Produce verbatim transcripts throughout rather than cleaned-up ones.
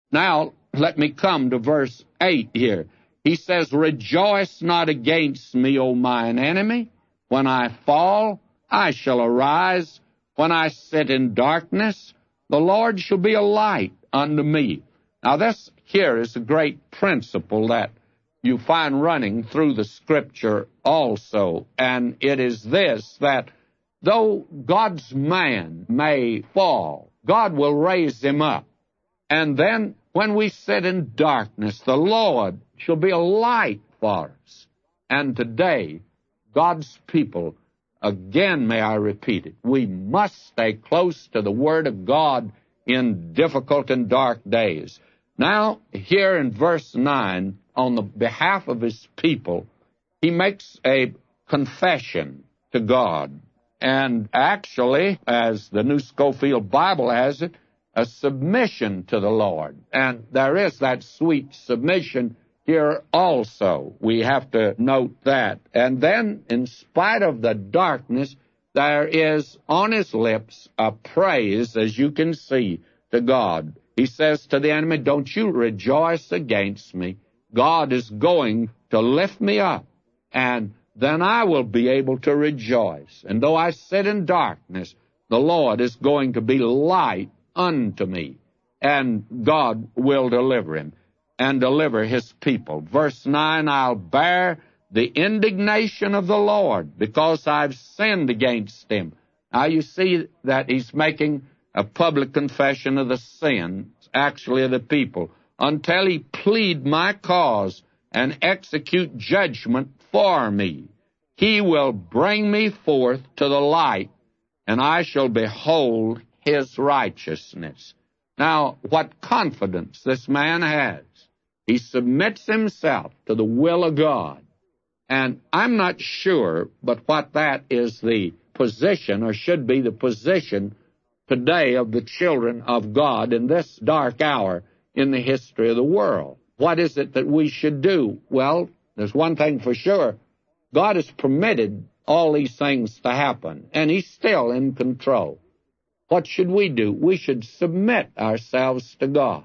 Now, let me come to verse eight here. He says, Rejoice not against me, O mine enemy. When I fall, I shall arise. When I sit in darkness, the Lord shall be a light unto me. Now, this here is a great principle that you find running through the Scripture also, and it is this, that though God's man may fall, God will raise him up. And then when we sit in darkness, the Lord shall be a light for us. And today, God's people, again may I repeat it, we must stay close to the Word of God in difficult and dark days. Now, here in verse nine, on the behalf of his people, he makes a confession to God. And actually, as the New Schofield Bible has it, a submission to the Lord. And there is that sweet submission here also. We have to note that. And then, in spite of the darkness, there is on his lips a praise, as you can see, to God. He says to the enemy, Don't you rejoice against me. God is going to lift me up, and then I will be able to rejoice. And though I sit in darkness, the Lord is going to be light unto me, and God will deliver him and deliver his people. Verse nine, I'll bear the indignation of the Lord because I've sinned against him. Now you see that he's making a public confession of the sins, actually of the people, until he plead my cause and execute judgment for me. He will bring me forth to the light, and I shall behold his righteousness. Now, what confidence this man has. He submits himself to the will of God. And I'm not sure, but what that is the position, or should be the position today of the children of God in this dark hour in the history of the world. What is it that we should do? Well, there's one thing for sure. God has permitted all these things to happen, and he's still in control. What should we do? We should submit ourselves to God.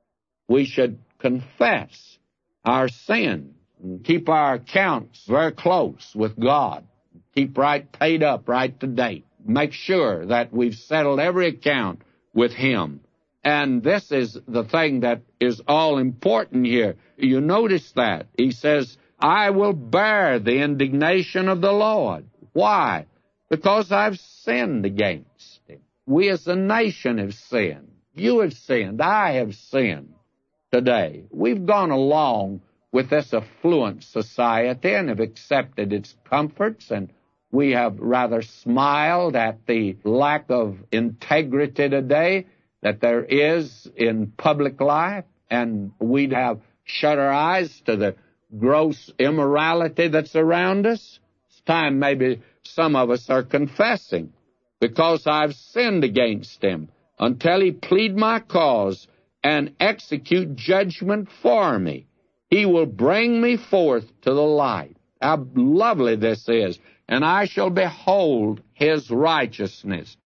We should confess our sin and keep our accounts very close with God. Keep right paid up, right to date. Make sure that we've settled every account with him. And this is the thing that is all important here. You notice that. He says, I will bear the indignation of the Lord. Why? Because I've sinned against him. We as a nation have sinned. You have sinned. I have sinned today. We've gone along with this affluent society and have accepted its comforts, and we have rather smiled at the lack of integrity today that there is in public life, and we'd have shut our eyes to the gross immorality that's around us. It's time maybe some of us are confessing, because I've sinned against him, until he plead my cause and execute judgment for me. He will bring me forth to the light. How lovely this is. And I shall behold his righteousness.